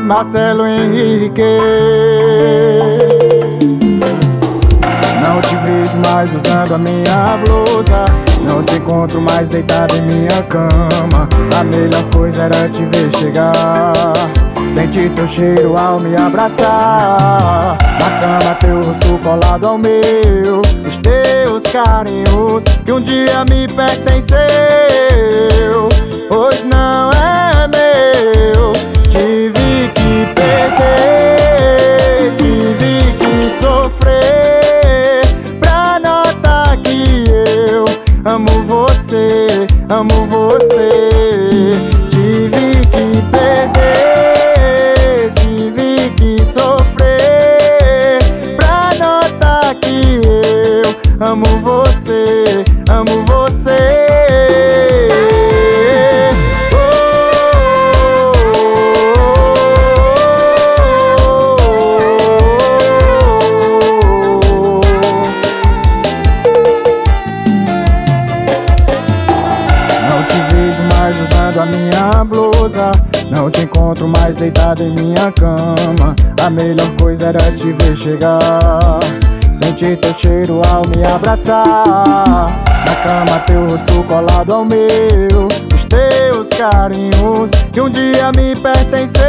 Marcelo Henrique. Não te vejo mais usando a minha blusa, não te encontro mais deitado em minha cama. A melhor coisa era te ver chegar, sentir teu cheiro ao me abraçar. Na cama teu rosto colado ao meu, os teus carinhos que um dia me pertenceu, hoje não é meu. Tive que perder, tive que sofrer pra notar que eu amo você, amo você. Tive que perder, tive que sofrer pra notar que eu amo você, amo você. Usando a minha blusa, não te encontro mais deitado em minha cama. A melhor coisa era te ver chegar, sentir teu cheiro ao me abraçar. Na cama teu rosto colado ao meu, os teus carinhos que um dia me pertenceu,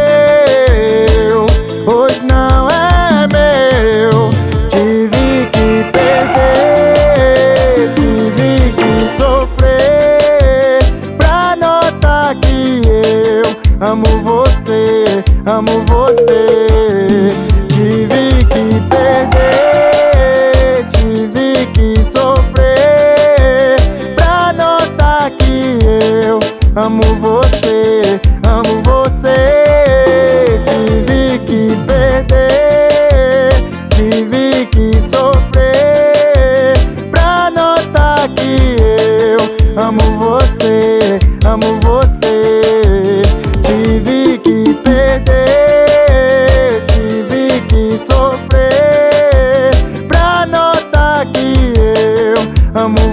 hoje não é meu. Tive que perder, tive que sofrer pra notar que eu amo você, amo você. Tive que perder, tive que sofrer pra notar que eu amo você, amo você. Tive que perder, tive que sofrer pra notar que eu amo você, amo você. Tive que perder, tive que sofrer pra notar que eu amo